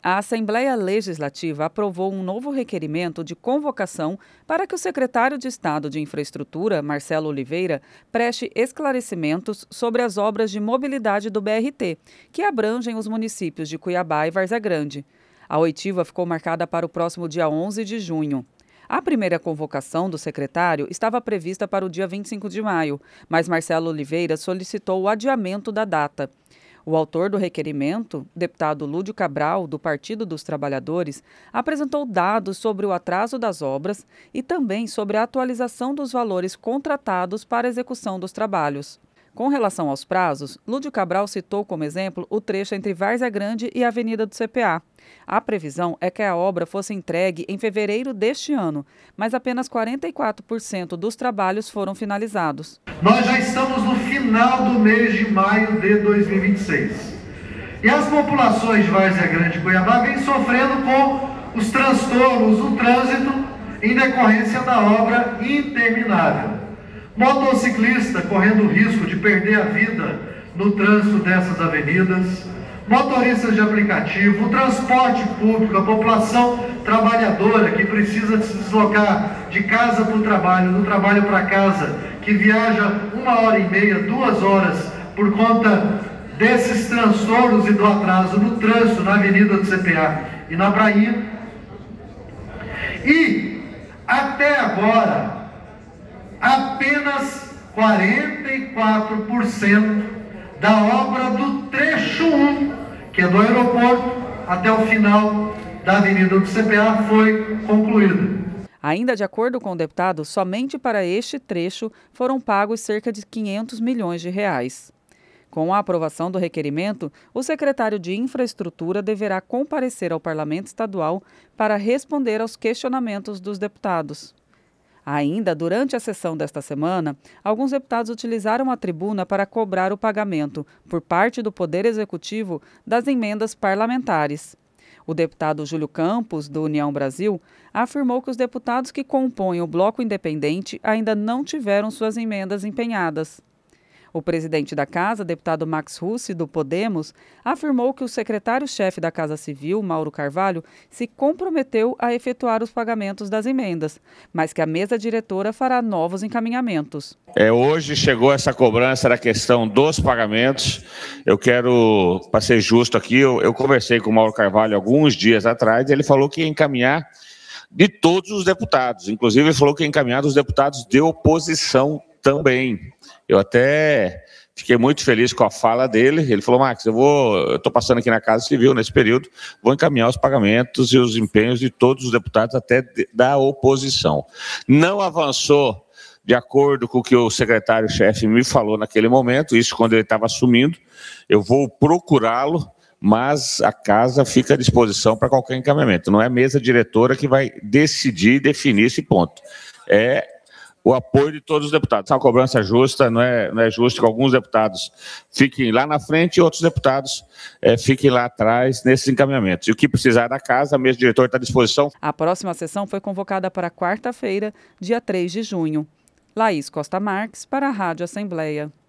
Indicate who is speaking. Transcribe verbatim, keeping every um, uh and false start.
Speaker 1: A Assembleia Legislativa aprovou um novo requerimento de convocação para que o secretário de Estado de Infraestrutura, Marcelo Oliveira, preste esclarecimentos sobre as obras de mobilidade do B R T, que abrangem os municípios de Cuiabá e Várzea Grande. A oitiva ficou marcada para o próximo dia onze de junho. A primeira convocação do secretário estava prevista para o dia vinte e cinco de maio, mas Marcelo Oliveira solicitou o adiamento da data. O autor do requerimento, deputado Lúdio Cabral, do Partido dos Trabalhadores, apresentou dados sobre o atraso das obras e também sobre a atualização dos valores contratados para a execução dos trabalhos. Com relação aos prazos, Lúdio Cabral citou como exemplo o trecho entre Várzea Grande e a Avenida do C P A. A previsão é que a obra fosse entregue em fevereiro deste ano, mas apenas quarenta e quatro por cento dos trabalhos foram finalizados.
Speaker 2: Nós já estamos no final do mês de maio de dois mil e vinte e seis. E as populações de Várzea Grande e Cuiabá vêm sofrendo com os transtornos do trânsito em decorrência da obra interminável. Motociclista correndo o risco de perder a vida no trânsito dessas avenidas, motoristas de aplicativo, o transporte público, a população trabalhadora que precisa se deslocar de casa para o trabalho, do trabalho para casa, que viaja uma hora e meia, duas horas, por conta desses transtornos e do atraso no trânsito na Avenida do C P A e na Prainha. E, até agora, apenas quarenta e quatro por cento da obra do trecho um, que é do aeroporto até o final da Avenida do C P A, foi concluída.
Speaker 1: Ainda de acordo com o deputado, somente para este trecho foram pagos cerca de quinhentos milhões de reais. Com a aprovação do requerimento, o secretário de Infraestrutura deverá comparecer ao Parlamento Estadual para responder aos questionamentos dos deputados. Ainda durante a sessão desta semana, alguns deputados utilizaram a tribuna para cobrar o pagamento, por parte do Poder Executivo, das emendas parlamentares. O deputado Júlio Campos, do União Brasil, afirmou que os deputados que compõem o Bloco Independente ainda não tiveram suas emendas empenhadas. O presidente da Casa, deputado Max Russi, do Podemos, afirmou que o secretário-chefe da Casa Civil, Mauro Carvalho, se comprometeu a efetuar os pagamentos das emendas, mas que a mesa diretora fará novos encaminhamentos.
Speaker 3: É, hoje chegou essa cobrança da questão dos pagamentos. Eu quero, para ser justo aqui, eu, eu conversei com o Mauro Carvalho alguns dias atrás e ele falou que ia encaminhar de todos os deputados, inclusive ele falou que ia encaminhar dos deputados de oposição também. Eu até fiquei muito feliz com a fala dele. Ele falou: Max, eu vou, eu estou passando aqui na Casa Civil nesse período, vou encaminhar os pagamentos e os empenhos de todos os deputados, até de, da oposição. Não avançou de acordo com o que o secretário-chefe me falou naquele momento, isso quando ele estava assumindo. Eu vou procurá-lo, mas a Casa fica à disposição para qualquer encaminhamento. Não é a mesa diretora que vai decidir e definir esse ponto. É o apoio de todos os deputados. É uma cobrança justa, não é, não é justo que alguns deputados fiquem lá na frente e outros deputados é, fiquem lá atrás nesses encaminhamentos. E o que precisar da Casa, a mesa diretora está à disposição.
Speaker 1: A próxima sessão foi convocada para quarta-feira, dia três de junho. Laís Costa Marques, para a Rádio Assembleia.